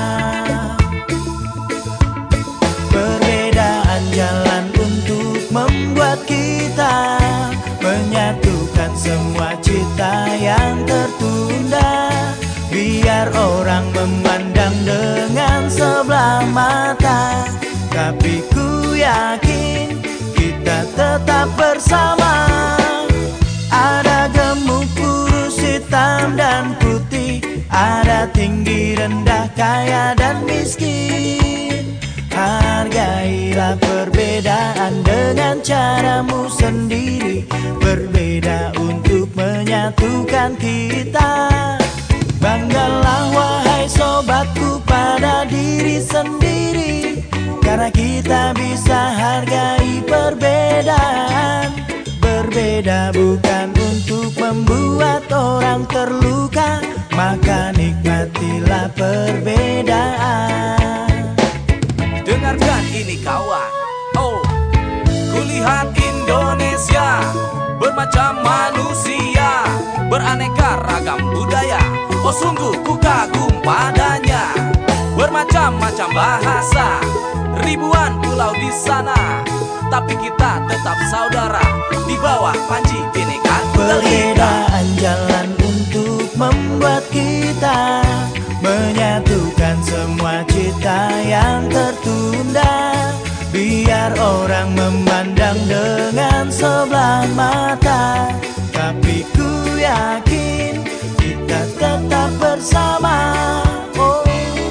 Perbedaan jalan untuk membuat kita menyatukan semua cita yang tertunda. Biar orang memandang dengan sebelah mata, tapi ku yakin kita tetap bersama. Ada gemuk kurus hitam dan putih, ada tinggi rendah kaya dan miskin. Hargailah perbedaan dengan caramu sendiri. Berbeda untuk menyatukan kita. Banggalah wahai sobatku pada diri sendiri, karena kita bisa hargai perbedaan. Berbeda bukan untuk membuat orang terluka, maka nikmatilah perbedaan. Dengarkan ini kawan. Oh, kulihat Indonesia bermacam manusia, beraneka ragam budaya. Oh sungguh ku kagum padanya. Bermacam-macam bahasa, ribuan pulau di sana, tapi kita tetap saudara di bawah panji Bhinneka Tunggal Ika. Perbedaan jalan untuk membuat kita menyatukan semua cita yang tertunda. Biar orang memandang dengan sebelah mata, tapi ku yakin kita tetap bersama. Oh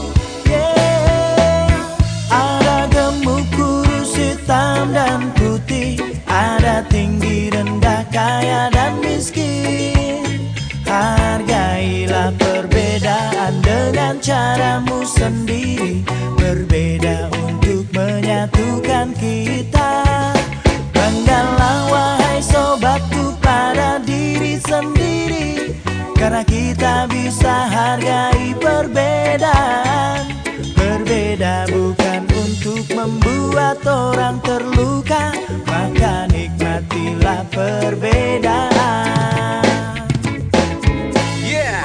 yeah. Ada gemuk kurus hitam dan putih, ada tinggi rendah kaya dan miskin. Hargailah perbedaan dengan caramu sendiri. Berbeda untuk menyatukan kita. Banggalah wahai sobatku pada diri sendiri, karena kita bisa hargai perbedaan. Berbeda bukan untuk membuat orang terluka, maka nikmatilah perbedaan. Yeah.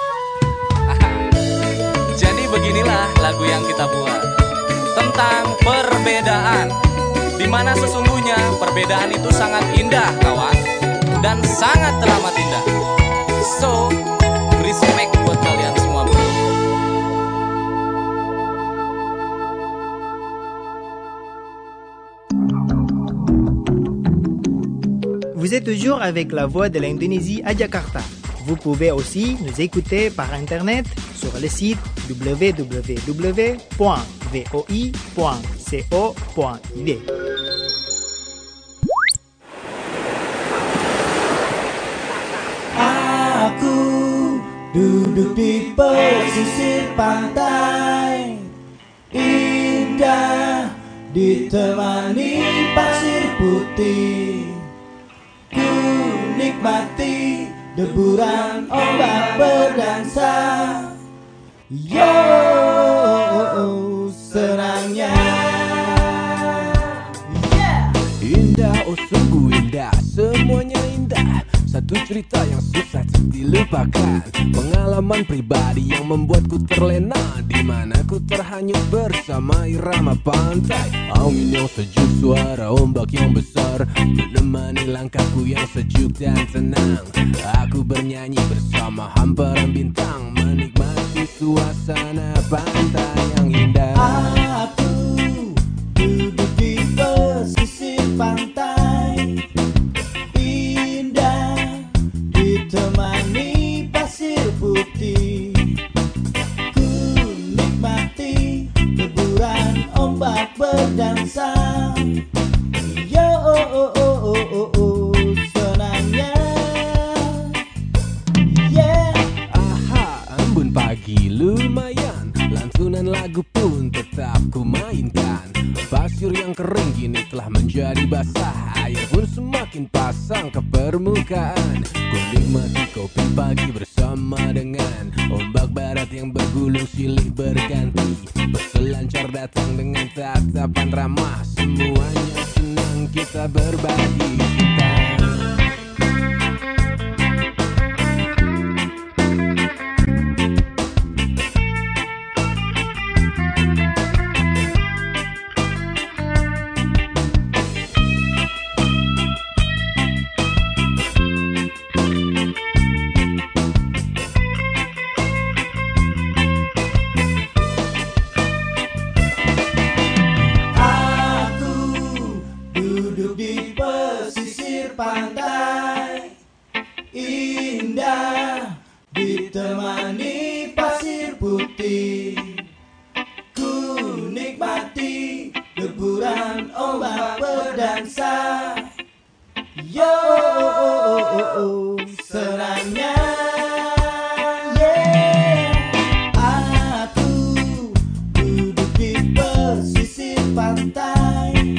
Jadi beginilah lagu yang kita buat tentang perbedaan, di mana sesungguhnya perbedaan itu sangat indah kawan, dan sangat teramat indah. So, respect buat kalian semua bro. Vous êtes toujours avec la voix de l'Indonésie à Jakarta. Vous pouvez aussi nous écouter par Internet sur le site w w w point voi point co point i d. Aku duduk di pesisir pantai, indah ditemani pasir putih. Ku nikmati deburan ombak berdansa. Yo, senangnya. Indah, oh sungguh indah, semuanya indah. Satu cerita yang susah dilupakan, pengalaman pribadi yang membuatku terlena, di mana ku terhanyut bersama irama pantai. Angin yang sejuk, suara ombak yang besar menemani langkahku yang sejuk dan tenang. Aku bernyanyi bersama hamparan bintang, menikmati suasana pantai yang indah. Aku duduk di pesisir pantai, indah ditemani pasir putih. Ku nikmati deburan ombak berdansa. Yo oh oh oh oh oh, oh senangnya. Yeah. Aha, embun pagi lumayan, lantunan lagu pun tetap ku mainkan. Pasir yang kering kini telah menjadi basah, air pun semakin pasang ke permukaan. Ku nikmati kopi pagi bersama dengan ombak barat yang bergulung silih berganti. Berselancar datang dengan tatapan ramah, semuanya senang kita berbagi kita. Duduk di pesisir pantai, indah ditemani pasir putih. Ku nikmati deburan ombak berdansa. Yo oh oh oh oh, senangnya. Yeah. Aku duduk di pesisir pantai,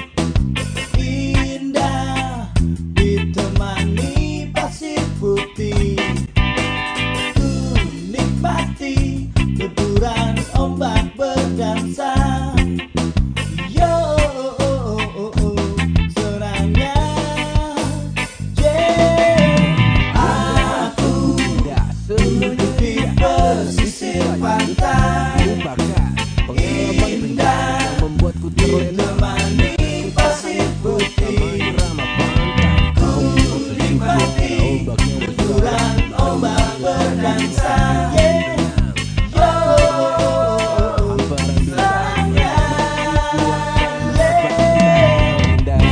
indah ditemani pasir putih. Ku nikmati deburan ombak berdansa. Yo oh oh oh oh, senangnya. Yeah. Aku duduk di pesisir pantai, indah membuatku terlena, ditemani pasir putih. Ku nikmati deburan ombak berdansa. Yeah. Yo, senangnya. Yeah.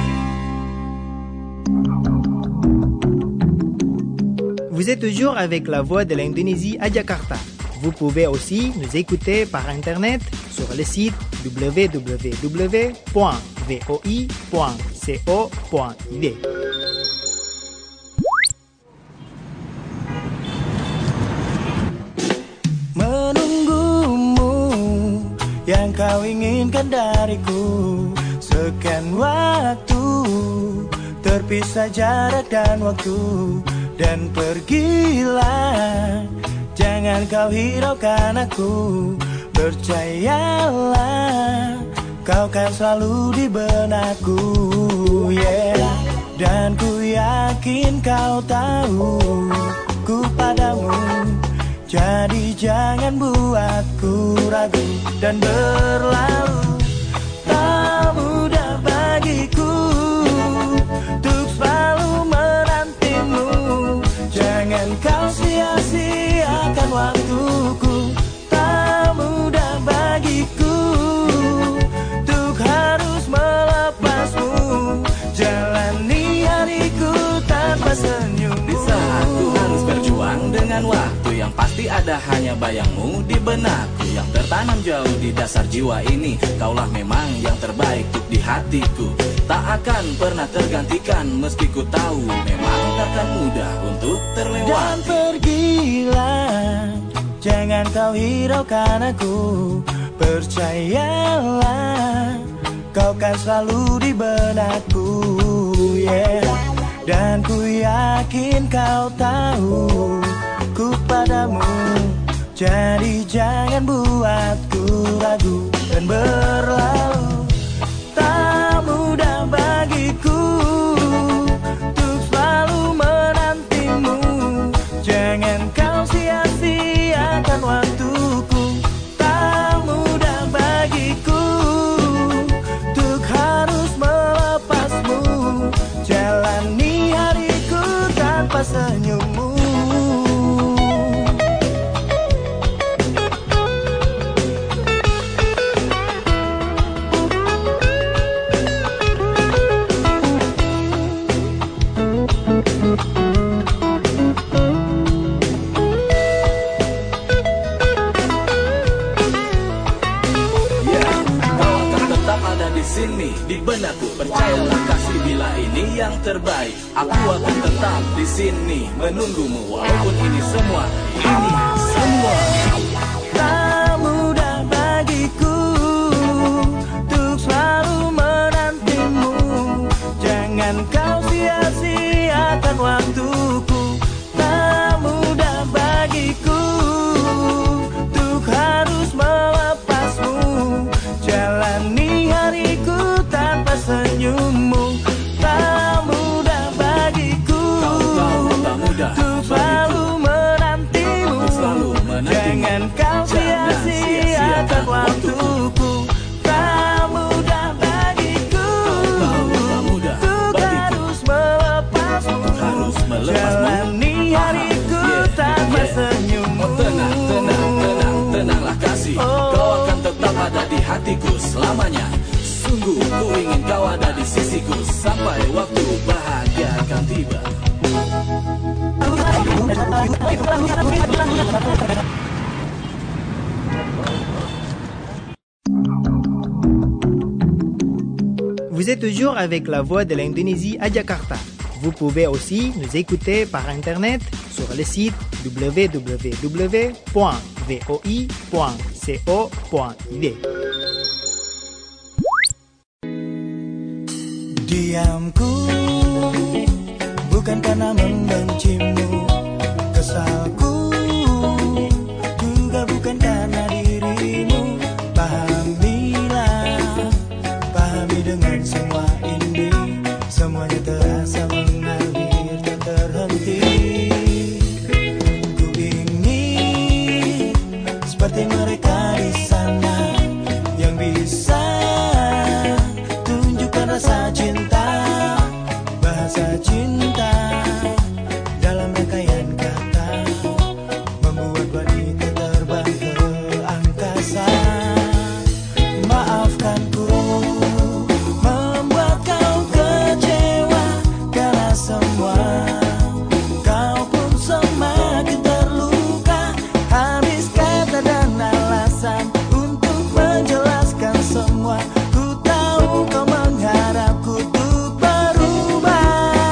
Vous êtes toujours avec la voix de l'Indonésie à Jakarta. Vous pouvez aussi nous écouter par internet sur le site w w w point voi point co point i d. Menunggumu yang kau inginkan dariku. Sekian waktu terpisah jarak dan waktu, dan pergilah, jangan kau hiraukan aku. Percayalah, kau kan selalu di benakku, yeah. Dan ku yakin kau tahu ku padamu, jadi jangan buatku ragu dan berlalu. Tak mudah bagiku untuk selalu menantimu. Jangan kau sia-siakan waktuku. Tak mudah bagiku untuk harus melepasmu. Jalani hariku tanpa senyum. Di saat ku harus berjuang dengan waktu, yang pasti ada hanya bayangmu di benakku, yang tertanam jauh di dasar jiwa ini. Kaulah memang yang terbaik untuk di hatiku. Tak akan pernah tergantikan, meski ku tahu memang takkan mudah untuk terlewati. Dan pergilah, jangan kau hiraukan aku. Percayalah, kau kan selalu di benakku, yeah. Dan ku yakin kau tahu ku padamu, jadi jangan buatku ragu dan berlalu. Tak mudah bagiku untuk selalu menanti terbaik. Aku akan tetap di sini menunggumu walaupun ini semua, ini semua tak mudah bagiku untuk selalu menantimu. Jangan kau sia-siakan waktuku. Tak mudah bagiku untuk harus melepasmu. Jalani hariku tanpa senyummu. Tak mudah bagiku untuk selalu menantimu. Jangan kau sia-siakan waktuku. Tak mudah bagiku untuk harus melepasmu. Jalani hariku tanpa senyummu. Tenang, tenang, tenang, tenanglah kasih. Kau akan tetap ada di hatiku selamanya. Sungguh ku ingin kau ada di sisiku sampai waktu bahagia akan tiba. Vous êtes toujours avec la voix de l'Indonésie à Jakarta. Vous pouvez aussi nous écouter par internet sur le site w w w point v o i point co point i d. Diamku bukan karena membencimu, kesalku juga bukan karena dirimu. Pahamilah, pahami dengan semua ini, semuanya terasa mengalir tak terhenti. Ku ingin seperti mereka di sana yang bisa tunjukkan rasa cinta, bahasa cinta dalam rangkaian kata, membuat wanita terbang ke angkasa. Maafkanku membuat kau kecewa karena semua, kau pun semakin terluka. Habis kata dan alasan untuk menjelaskan semua. Ku tahu kau mengharapku untuk berubah.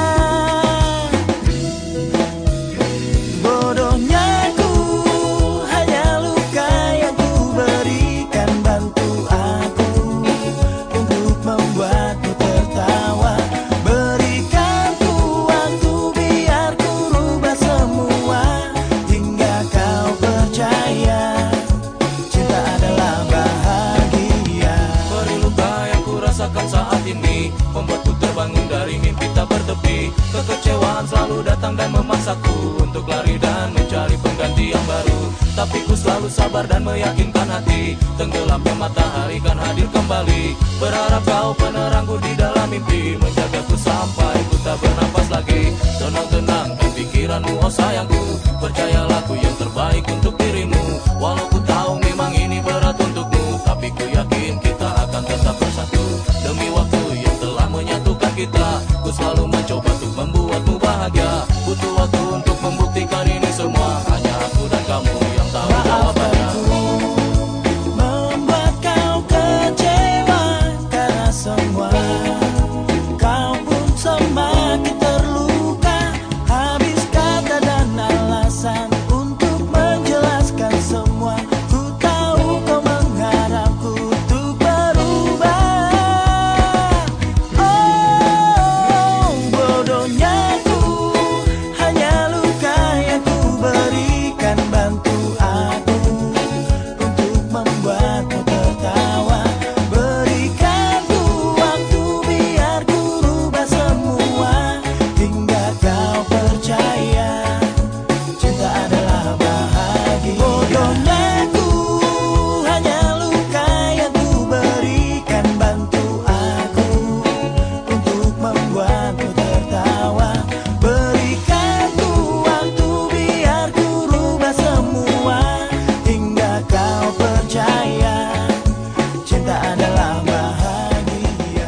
Bodohnya ku, hanya luka yang ku berikan. Bantu aku untuk membuatmu tertawa. Berikan ku waktu biar ku rubah semua, hingga kau percaya cinta adalah bahagia. Beri luka yang ku rasakan saat ini, membuatku terbangun dari mimpi tak bertepi. Kekecewaan selalu datang dan memaksaku untuk lari dan mencari pengganti yang baru. Tapi ku selalu sabar dan meyakinkan hati, tenggelamnya matahari kan hadir kembali. Berharap kau penerangku di dalam mimpi, menjagaku sampai ku tak bernafas lagi. Tenang-tenangkan pikiranmu oh sayangku, percayalah ku yang terbaik untuk dirimu. Walau ku tahu memang ini berat untukmu, tapi ku yakin kita akan tetap bersatu. Demi waktu yang telah menyatukan kita, ku selalu mencoba untuk membuatmu bahagia. Butuh waktu untuk membuktikan ini semua, hanya aku dan kamu yang tahu jawabannya. Membuat kau kecewa karena semua, kau pun semakin terluka. Habis kata dan alasan untuk menjelaskan semua. Ku tahu kau mengharapku untuk berubah. Oh, bodohnya ku, hanya luka yang ku berikan. Bantu aku untuk membuatmu tertawa. Berikan ku waktu biar ku rubah semua, hingga kau percaya cinta adalah bahagia. Bodohnya ku, hanya luka yang ku berikan. Bantu aku untuk membuatmu tertawa. Berikan ku waktu biar ku rubah semua, hingga kau percaya cinta adalah bahagia.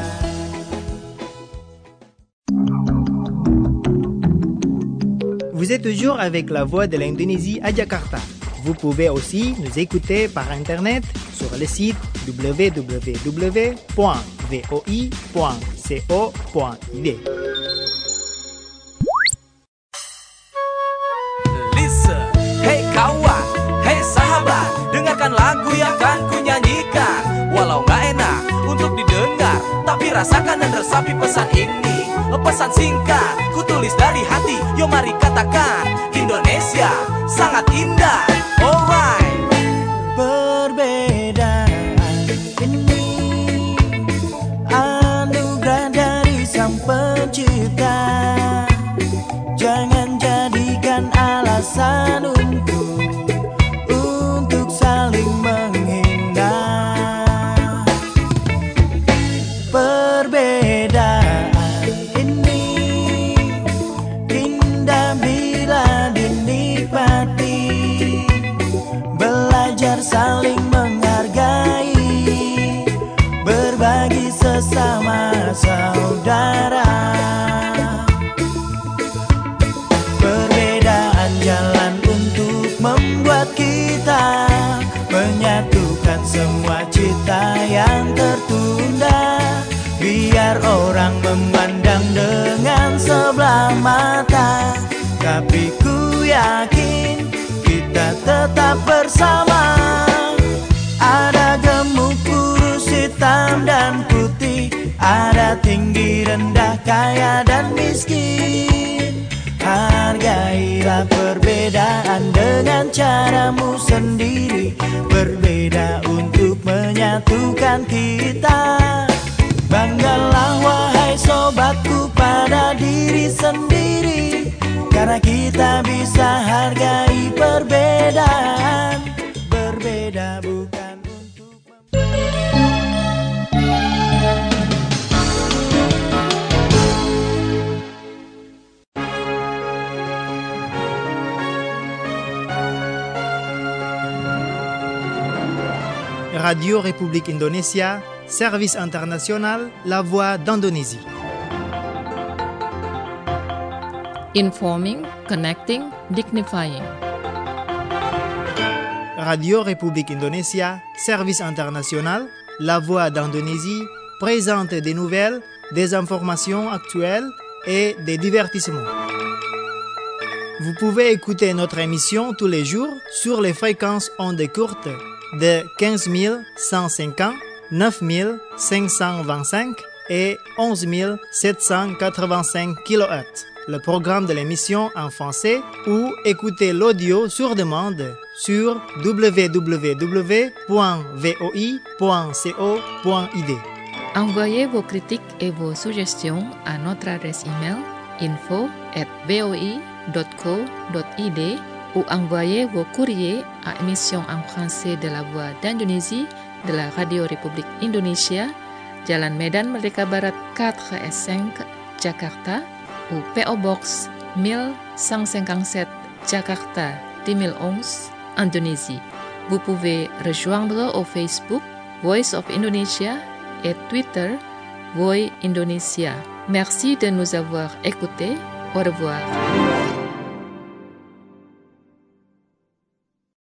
Vous êtes toujours avec la voix de l'Indonésie à Jakarta. Vous pouvez aussi nous écouter par internet sur le site w w w point v o i point co point i d. rasakan dan resapi pesan ini. Pesan singkat, ku tulis dari hati. Yo mari katakan, Indonesia sangat indah. Alright. Perbedaan ini anugerah dari Sang Pencipta. Jangan jadikan alasan untuk Untuk saling menghina. Perbedaan ini indah bila dinikmati. Belajar saling menghargai, berbagi sesama saudara. Perbedaan jalan untuk membuat kita menyatukan semua cita yang tertunda. Biar orang memandang dengan sebelah mata, tapi ku yakin kita tetap bersama. Ada gemuk, kurus, hitam dan putih, ada tinggi, rendah, kaya dan miskin. Hargailah perbedaan dengan caramu sendiri. Berbeda untuk menyatukan kita. Banggalah wahai sobatku pada diri sendiri, karena kita bisa hargai perbedaan. Berbeda bukan untuk Radio République Indonésia, Service international, La Voix d'Indonésie. Informing, connecting, dignifying. Radio République Indonésia, Service international, La Voix d'Indonésie présente des nouvelles, des informations actuelles et des divertissements. Vous pouvez écouter notre émission tous les jours sur les fréquences ondes courtes de quinze mille cent cinquante, neuf mille cinq cent vingt-cinq et onze mille sept cent quatre-vingt-cinq kilohertz. Le programme de l'émission en français ou écoutez l'audio sur demande sur w w w point v o i point co point i d. Envoyez vos critiques et vos suggestions à notre adresse email info at v o i dot co dot i d ou envoyez vos courriers à émission en français de la Voix d'Indonésie de la Radio République Indonésia, Jalan Medan Merdeka Barat quatre S cinq, Jakarta, ou P O Box mille cent cinquante-sept, Jakarta deux mille onze, Indonésie. Vous pouvez rejoindre au Facebook Voice of Indonesia et Twitter Voix Indonesia. Merci de nous avoir écoutés. Au revoir.